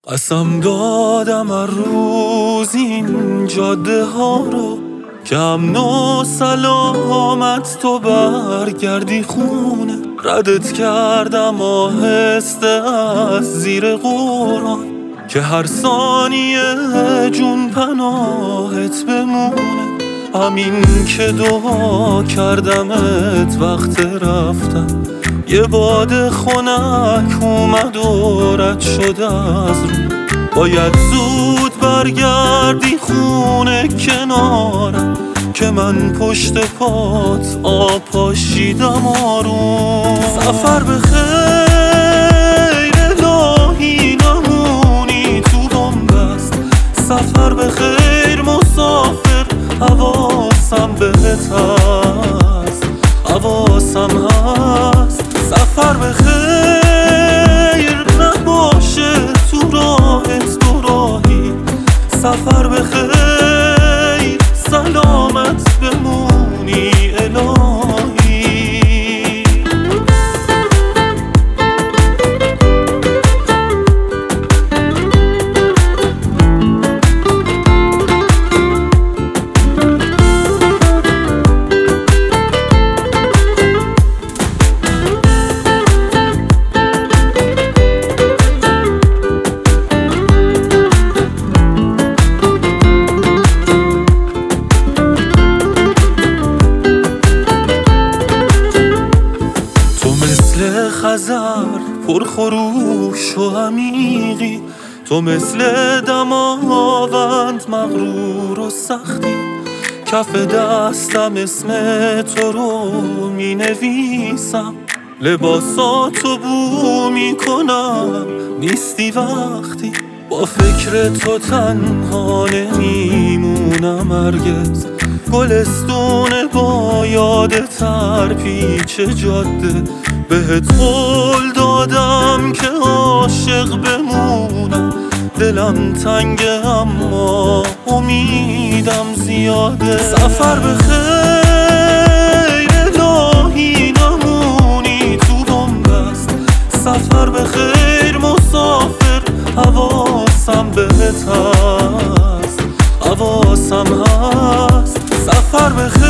قسم دادم هر روز این جاده ها رو که امن و سلامت تو برگردی خونه. ردت کردم آهسته از زیر قرآن که هر ثانیه جون پناهت بمونه. همین که دعا کردمت وقت رفتم، یه باد خنک اومد و رد شد از رو. باید زود برگردی خونه کنارم که من پشت پات آب پاشیدم آروم. سفر به خیر الهی نمونی تو بنبست. سفر به خیر مسافر حواسم بهت هست، حواسم هست. سفر به خیر نباشه تو راهت دو راهی. سفر به خیر سلامت بمونی الهی. خزر پرخروش و عمیقی، تو مثل دماوند مغرور و سختی. کف دستم اسم تو رو می نویسم، لباساتو بو می کنم نیستی وقتی. با فکر تو تنها نمیمونم هرگز. گلستون با یاد تر پیچ جاده، بهت قول دادم که عاشق بمونم. دلم تنگه اما امیدم زیاده. سفر به خیر الهی نمونی تو بنبست. سفر به خیر مسافر حواسم بهت هست، حواسم هست. سفر به خیر